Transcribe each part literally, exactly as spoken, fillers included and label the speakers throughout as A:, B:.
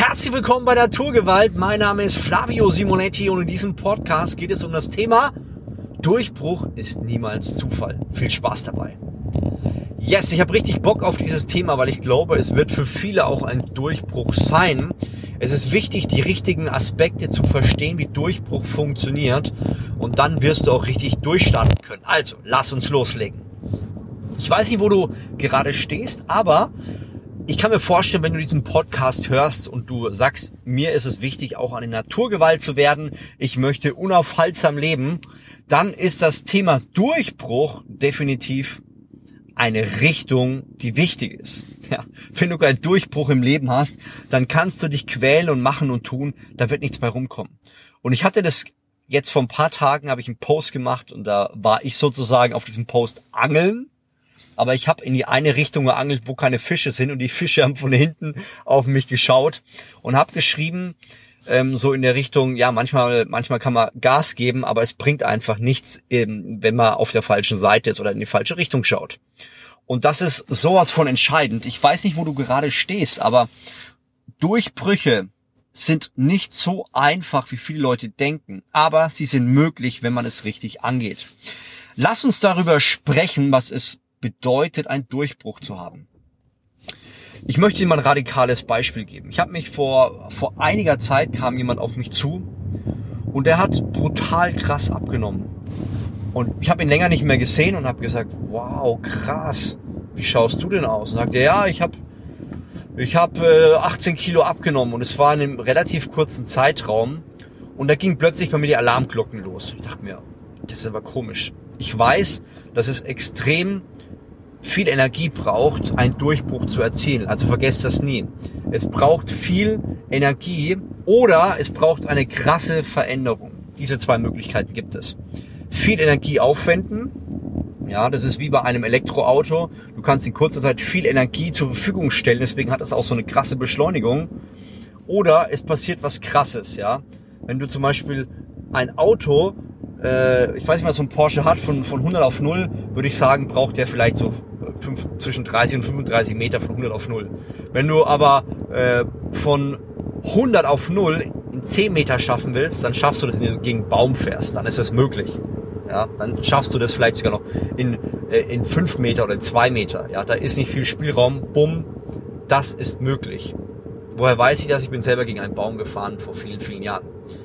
A: Herzlich willkommen bei Naturgewalt. Mein Name ist Flavio Simonetti und in diesem Podcast geht es um das Thema Durchbruch ist niemals Zufall. Viel Spaß dabei. Yes, ich habe richtig Bock auf dieses Thema, weil ich glaube, es wird für viele auch ein Durchbruch sein. Es ist wichtig, die richtigen Aspekte zu verstehen, wie Durchbruch funktioniert, und dann wirst du auch richtig durchstarten können. Also, lass uns loslegen. Ich weiß nicht, wo du gerade stehst, aber ich kann mir vorstellen, wenn du diesen Podcast hörst und du sagst, mir ist es wichtig, auch eine Naturgewalt zu werden, ich möchte unaufhaltsam leben, dann ist das Thema Durchbruch definitiv eine Richtung, die wichtig ist. Ja, wenn du keinen Durchbruch im Leben hast, dann kannst du dich quälen und machen und tun, da wird nichts bei rumkommen. Und ich hatte das jetzt vor ein paar Tagen, habe ich einen Post gemacht und da war ich sozusagen auf diesem Post angeln. Aber ich habe in die eine Richtung geangelt, wo keine Fische sind, und die Fische haben von hinten auf mich geschaut und habe geschrieben, ähm, so in der Richtung, ja, manchmal manchmal kann man Gas geben, aber es bringt einfach nichts, ähm, wenn man auf der falschen Seite ist oder in die falsche Richtung schaut. Und das ist sowas von entscheidend. Ich weiß nicht, wo du gerade stehst, aber Durchbrüche sind nicht so einfach, wie viele Leute denken, aber sie sind möglich, wenn man es richtig angeht. Lass uns darüber sprechen, was es bedeutet, einen Durchbruch zu haben. Ich möchte dir mal ein radikales Beispiel geben. Ich habe mich vor vor einiger Zeit kam jemand auf mich zu und der hat brutal krass abgenommen. Und ich habe ihn länger nicht mehr gesehen und habe gesagt, wow, krass, wie schaust du denn aus? Und sagte, ja, ich habe ich hab, äh, achtzehn Kilo abgenommen, und es war in einem relativ kurzen Zeitraum, und da ging plötzlich bei mir die Alarmglocken los. Ich dachte mir, das ist aber komisch. Ich weiß, dass es extrem viel Energie braucht, einen Durchbruch zu erzielen. Also vergesst das nie. Es braucht viel Energie oder es braucht eine krasse Veränderung. Diese zwei Möglichkeiten gibt es. Viel Energie aufwenden. Ja, das ist wie bei einem Elektroauto. Du kannst in kurzer Zeit viel Energie zur Verfügung stellen. Deswegen hat es auch so eine krasse Beschleunigung. Oder es passiert was Krasses. Ja, wenn du zum Beispiel ein Auto, ich weiß nicht, was so ein Porsche hat, von, von hundert auf null, würde ich sagen, braucht der vielleicht so fünf, zwischen dreißig und fünfunddreißig Meter von hundert auf null. Wenn du aber äh, von hundert auf null in zehn Meter schaffen willst, dann schaffst du das, wenn du gegen einen Baum fährst. Dann ist das möglich. Ja, dann schaffst du das vielleicht sogar noch in, äh, in fünf Meter oder zwei Meter. Ja, da ist nicht viel Spielraum. Bumm, das ist möglich. Woher weiß ich das? Ich bin selber gegen einen Baum gefahren vor vielen, vielen Jahren.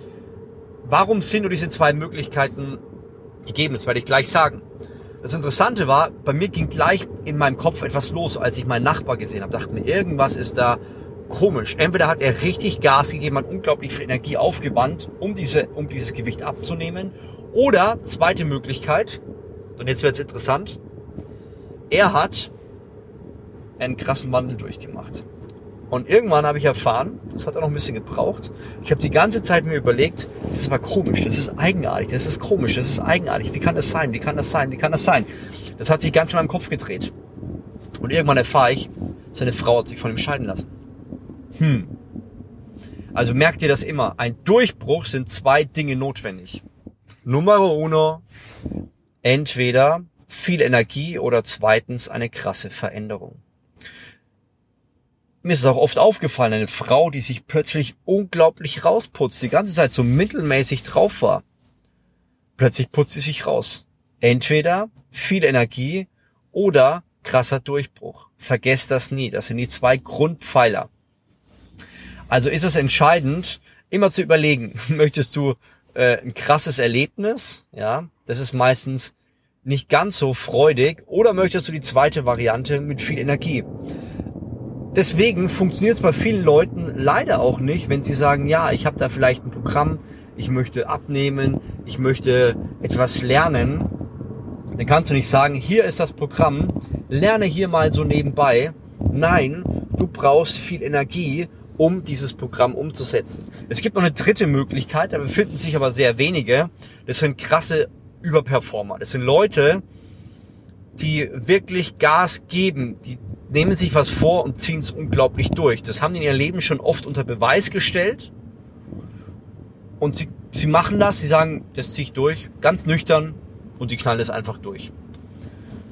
A: Warum sind nur diese zwei Möglichkeiten gegeben? Das werde ich gleich sagen. Das Interessante war, bei mir ging gleich in meinem Kopf etwas los, als ich meinen Nachbar gesehen habe. Dachte mir, irgendwas ist da komisch. Entweder hat er richtig Gas gegeben, hat unglaublich viel Energie aufgewandt, um diese, um dieses Gewicht abzunehmen. Oder, zweite Möglichkeit, und jetzt wird es interessant, er hat einen krassen Wandel durchgemacht. Und irgendwann habe ich erfahren, das hat auch noch ein bisschen gebraucht, ich habe die ganze Zeit mir überlegt, das ist aber komisch, das ist eigenartig, das ist komisch, das ist eigenartig, wie kann das sein, wie kann das sein, wie kann das sein? Das hat sich ganz in meinem Kopf gedreht. Und irgendwann erfahre ich, seine Frau hat sich von ihm scheiden lassen. Hm. Also merkt ihr das immer, ein Durchbruch sind zwei Dinge notwendig. Numero uno, entweder viel Energie oder zweitens eine krasse Veränderung. Mir ist es auch oft aufgefallen, eine Frau, die sich plötzlich unglaublich rausputzt, die ganze Zeit so mittelmäßig drauf war. Plötzlich putzt sie sich raus. Entweder viel Energie oder krasser Durchbruch. Vergesst das nie. Das sind die zwei Grundpfeiler. Also ist es entscheidend, immer zu überlegen, möchtest du äh, ein krasses Erlebnis? Ja, das ist meistens nicht ganz so freudig. Oder möchtest du die zweite Variante mit viel Energie? Deswegen funktioniert es bei vielen Leuten leider auch nicht, wenn sie sagen, ja, ich habe da vielleicht ein Programm, ich möchte abnehmen, ich möchte etwas lernen. Dann kannst du nicht sagen, hier ist das Programm, lerne hier mal so nebenbei. Nein, du brauchst viel Energie, um dieses Programm umzusetzen. Es gibt noch eine dritte Möglichkeit, da befinden sich aber sehr wenige. Das sind krasse Überperformer. Das sind Leute, die wirklich Gas geben, die nehmen sich was vor und ziehen es unglaublich durch. Das haben die in ihrem Leben schon oft unter Beweis gestellt. Und sie, sie machen das, sie sagen, das ziehe ich durch, ganz nüchtern, und die knallen das einfach durch.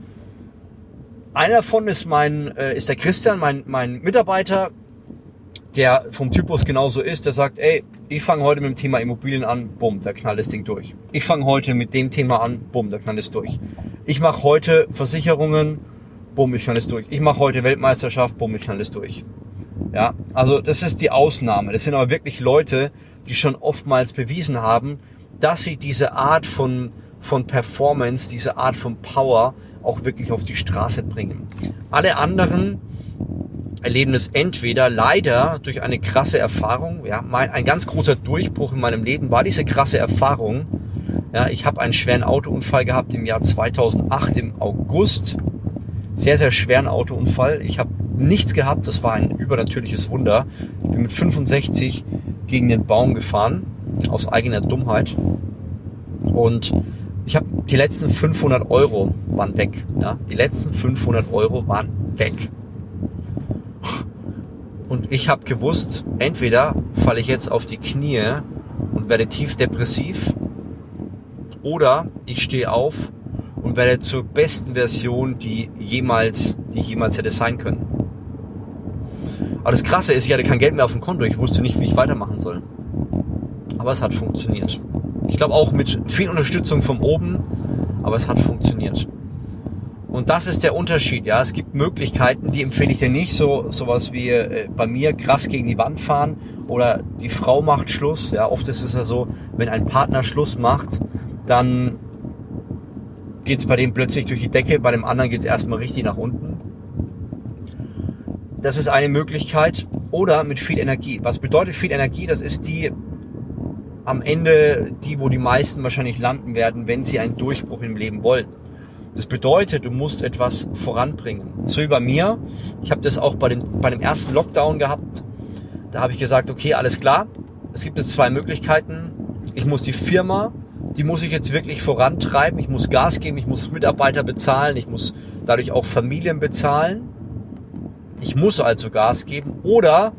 A: Einer davon ist mein, äh, ist der Christian, mein, mein Mitarbeiter. der vom Typus genauso ist, der sagt, ey, ich fange heute mit dem Thema Immobilien an, bumm, da knallt das Ding durch. Ich fange heute mit dem Thema an, bumm, da knallt es durch. Ich mache heute Versicherungen, bumm, ich knall es durch. Ich mache heute Weltmeisterschaft, bumm, ich knall es durch. Ja, also das ist die Ausnahme. Das sind aber wirklich Leute, die schon oftmals bewiesen haben, dass sie diese Art von, von Performance, diese Art von Power auch wirklich auf die Straße bringen. Alle anderen erleben es entweder leider durch eine krasse Erfahrung. Ja, mein, ein ganz großer Durchbruch in meinem Leben war diese krasse Erfahrung. Ja, ich habe einen schweren Autounfall gehabt im Jahr zweitausendacht, im August. Sehr, sehr schweren Autounfall. Ich habe nichts gehabt, das war ein übernatürliches Wunder. Ich bin mit fünfundsechzig gegen den Baum gefahren, aus eigener Dummheit. Und ich habe die letzten fünfhundert Euro waren weg. Ja, die letzten fünfhundert Euro waren weg. Und ich habe gewusst, entweder falle ich jetzt auf die Knie und werde tief depressiv, oder ich stehe auf und werde zur besten Version, die jemals, die ich jemals hätte sein können. Aber das Krasse ist, ich hatte kein Geld mehr auf dem Konto. Ich wusste nicht, wie ich weitermachen soll. Aber es hat funktioniert. Ich glaube auch mit viel Unterstützung von oben, aber es hat funktioniert. Und das ist der Unterschied. Ja, es gibt Möglichkeiten, die empfehle ich dir nicht. So sowas wie äh, bei mir krass gegen die Wand fahren oder die Frau macht Schluss. Ja, oft ist es ja so, wenn ein Partner Schluss macht, dann geht es bei dem plötzlich durch die Decke, bei dem anderen geht es erstmal richtig nach unten. Das ist eine Möglichkeit. Oder mit viel Energie. Was bedeutet viel Energie? Das ist die am Ende, die, wo die meisten wahrscheinlich landen werden, wenn sie einen Durchbruch im Leben wollen. Das bedeutet, du musst etwas voranbringen. So wie bei mir. Ich habe das auch bei, den, bei dem ersten Lockdown gehabt. Da habe ich gesagt, okay, alles klar. Es gibt jetzt zwei Möglichkeiten. Ich muss die Firma, die muss ich jetzt wirklich vorantreiben. Ich muss Gas geben, ich muss Mitarbeiter bezahlen. Ich muss dadurch auch Familien bezahlen. Ich muss also Gas geben. Oder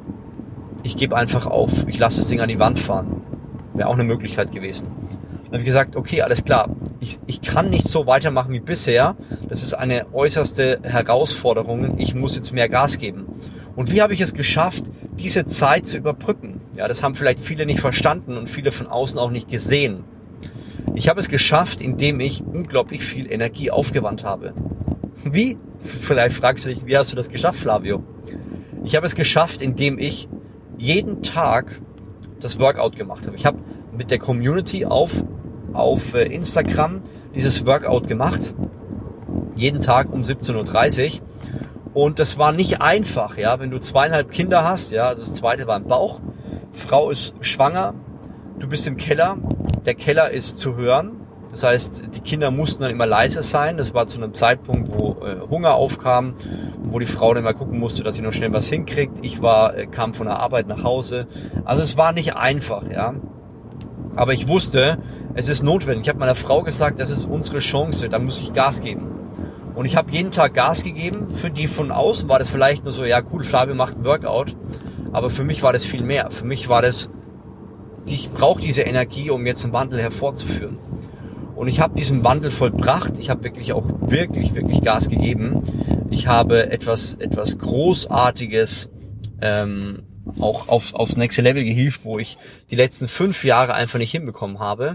A: ich gebe einfach auf. Ich lasse das Ding an die Wand fahren. Wäre auch eine Möglichkeit gewesen. Dann habe ich gesagt, okay, alles klar, ich, ich kann nicht so weitermachen wie bisher. Das ist eine äußerste Herausforderung. Ich muss jetzt mehr Gas geben. Und wie habe ich es geschafft, diese Zeit zu überbrücken? Ja, das haben vielleicht viele nicht verstanden und viele von außen auch nicht gesehen. Ich habe es geschafft, indem ich unglaublich viel Energie aufgewandt habe. Wie? Vielleicht fragst du dich, wie hast du das geschafft, Flavio? Ich habe es geschafft, indem ich jeden Tag das Workout gemacht habe. Ich habe mit der Community auf auf Instagram dieses Workout gemacht, jeden Tag um siebzehn Uhr dreißig, und das war nicht einfach, ja, wenn du zweieinhalb Kinder hast, ja, das zweite war im Bauch, Frau ist schwanger, du bist im Keller, der Keller ist zu hören, das heißt, die Kinder mussten dann immer leise sein, das war zu einem Zeitpunkt, wo äh, Hunger aufkam, wo die Frau dann mal gucken musste, dass sie noch schnell was hinkriegt, ich war, äh, kam von der Arbeit nach Hause, also es war nicht einfach, ja. Aber ich wusste, es ist notwendig. Ich habe meiner Frau gesagt, das ist unsere Chance, da muss ich Gas geben. Und ich habe jeden Tag Gas gegeben. Für die von außen war das vielleicht nur so, ja cool, Flavio macht ein Workout. Aber für mich war das viel mehr. Für mich war das, ich brauche diese Energie, um jetzt einen Wandel hervorzuführen. Und ich habe diesen Wandel vollbracht. Ich habe wirklich auch wirklich, wirklich Gas gegeben. Ich habe etwas, etwas Großartiges ähm, auch auf, aufs nächste Level gehievt, wo ich die letzten fünf Jahre einfach nicht hinbekommen habe.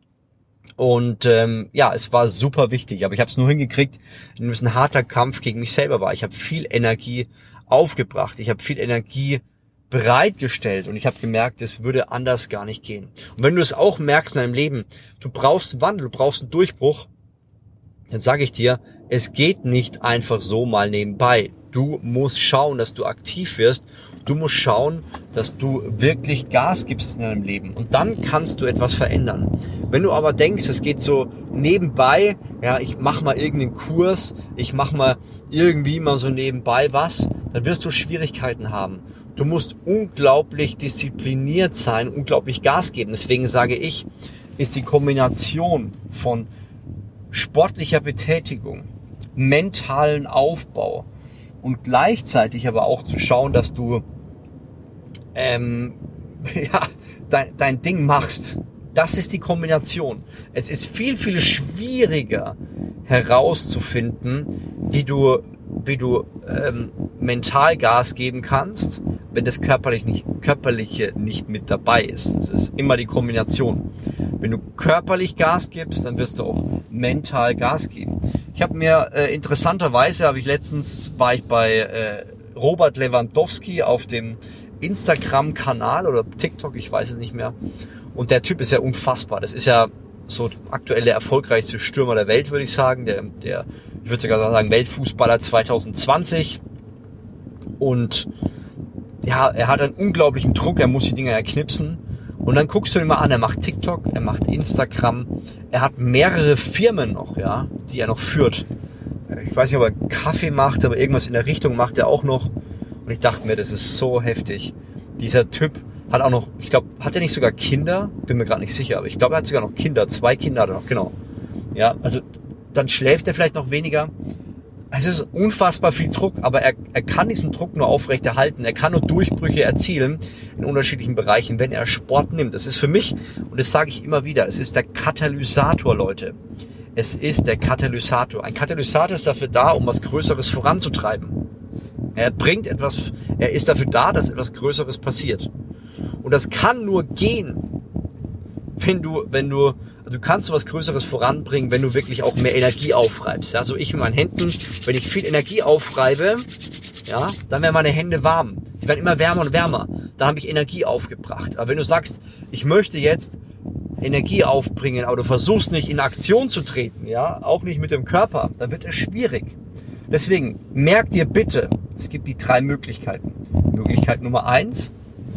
A: Und ähm, ja, es war super wichtig, aber ich habe es nur hingekriegt, indem es ein harter Kampf gegen mich selber war. Ich habe viel Energie aufgebracht, ich habe viel Energie bereitgestellt und ich habe gemerkt, es würde anders gar nicht gehen. Und wenn du es auch merkst in deinem Leben, du brauchst einen Wandel, du brauchst einen Durchbruch, dann sage ich dir, es geht nicht einfach so mal nebenbei. Du musst schauen, dass du aktiv wirst. Du musst schauen, dass du wirklich Gas gibst in deinem Leben. Und dann kannst du etwas verändern. Wenn du aber denkst, es geht so nebenbei, ja, ich mach mal irgendeinen Kurs, ich mach mal irgendwie mal so nebenbei was, dann wirst du Schwierigkeiten haben. Du musst unglaublich diszipliniert sein, unglaublich Gas geben. Deswegen sage ich, ist die Kombination von sportlicher Betätigung, mentalen Aufbau und gleichzeitig aber auch zu schauen, dass du ähm, ja, dein, dein Ding machst. Das ist die Kombination. Es ist viel, viel schwieriger herauszufinden, wie du, wie du ähm, mental Gas geben kannst, wenn das körperlich nicht, körperliche nicht mit dabei ist. Es ist immer die Kombination. Wenn du körperlich Gas gibst, dann wirst du auch mental Gas geben. Ich habe mir äh, interessanterweise, habe ich letztens, war ich bei äh, Robert Lewandowski auf dem Instagram-Kanal oder TikTok, ich weiß es nicht mehr. Und der Typ ist ja unfassbar. Das ist ja so aktuell der erfolgreichste Stürmer der Welt, würde ich sagen. Der, der, ich würde sogar sagen, Weltfußballer zwanzig zwanzig. Und ja, er hat einen unglaublichen Druck, er muss die Dinger ja knipsen. Und dann guckst du ihn mal an, er macht TikTok, er macht Instagram, er hat mehrere Firmen noch, ja, die er noch führt. Ich weiß nicht, ob er Kaffee macht, aber irgendwas in der Richtung macht er auch noch. Und ich dachte mir, das ist so heftig. Dieser Typ hat auch noch, ich glaube, hat er nicht sogar Kinder? Bin mir gerade nicht sicher, aber ich glaube, er hat sogar noch Kinder. Zwei Kinder hat er noch, genau. Ja, also dann schläft er vielleicht noch weniger. Es ist unfassbar viel Druck, aber er, er kann diesen Druck nur aufrechterhalten. Er kann nur Durchbrüche erzielen in unterschiedlichen Bereichen, wenn er Sport nimmt. Das ist für mich, und das sage ich immer wieder, es ist der Katalysator, Leute. Es ist der Katalysator. Ein Katalysator ist dafür da, um was Größeres voranzutreiben. Er bringt etwas, er ist dafür da, dass etwas Größeres passiert. Und das kann nur gehen, wenn du, wenn du, also du kannst du was Größeres voranbringen, wenn du wirklich auch mehr Energie aufreibst. Ja, so ich mit meinen Händen, wenn ich viel Energie aufreibe, ja, dann werden meine Hände warm. Die werden immer wärmer und wärmer. Dann habe ich Energie aufgebracht. Aber wenn du sagst, ich möchte jetzt Energie aufbringen, aber du versuchst nicht in Aktion zu treten, ja, auch nicht mit dem Körper, dann wird es schwierig. Deswegen merk dir bitte, es gibt die drei Möglichkeiten. Möglichkeit Nummer eins,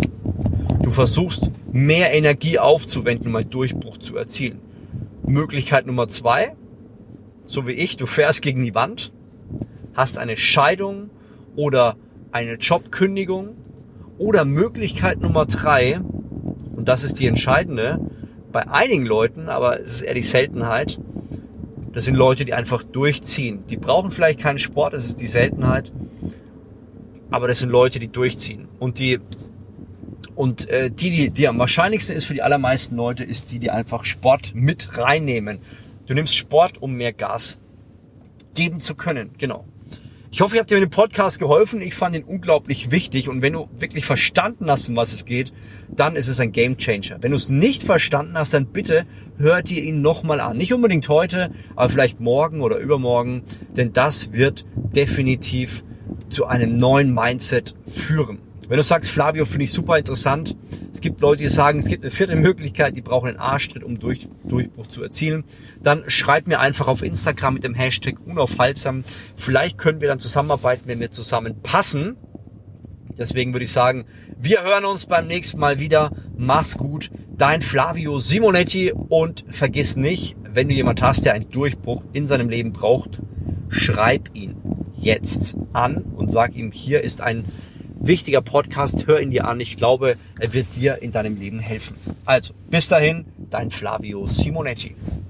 A: du versuchst mehr Energie aufzuwenden, um einen Durchbruch zu erzielen. Möglichkeit Nummer zwei, so wie ich, du fährst gegen die Wand, hast eine Scheidung oder eine Jobkündigung. Oder Möglichkeit Nummer drei, und das ist die entscheidende, bei einigen Leuten, aber es ist eher die Seltenheit, das sind Leute, die einfach durchziehen. Die brauchen vielleicht keinen Sport, das ist die Seltenheit, aber das sind Leute, die durchziehen. Und die und äh, die, die, die am wahrscheinlichsten ist für die allermeisten Leute, ist die, die einfach Sport mit reinnehmen. Du nimmst Sport, um mehr Gas geben zu können. Genau. Ich hoffe, ich habe dir mit dem Podcast geholfen. Ich fand ihn unglaublich wichtig. Und wenn du wirklich verstanden hast, um was es geht, dann ist es ein Gamechanger. Wenn du es nicht verstanden hast, dann bitte hör dir ihn nochmal an. Nicht unbedingt heute, aber vielleicht morgen oder übermorgen. Denn das wird definitiv zu einem neuen Mindset führen. Wenn du sagst, Flavio, finde ich super interessant. Es gibt Leute, die sagen, es gibt eine vierte Möglichkeit, die brauchen einen Arschtritt, um durch, Durchbruch zu erzielen. Dann schreib mir einfach auf Instagram mit dem Hashtag unaufhaltsam. Vielleicht können wir dann zusammenarbeiten, wenn wir zusammen passen. Deswegen würde ich sagen, wir hören uns beim nächsten Mal wieder. Mach's gut. Dein Flavio Simonetti. Und vergiss nicht, wenn du jemand hast, der einen Durchbruch in seinem Leben braucht, schreib ihn jetzt an und sag ihm, hier ist ein wichtiger Podcast, hör ihn dir an. Ich glaube, er wird dir in deinem Leben helfen. Also, bis dahin, dein Flavio Simonetti.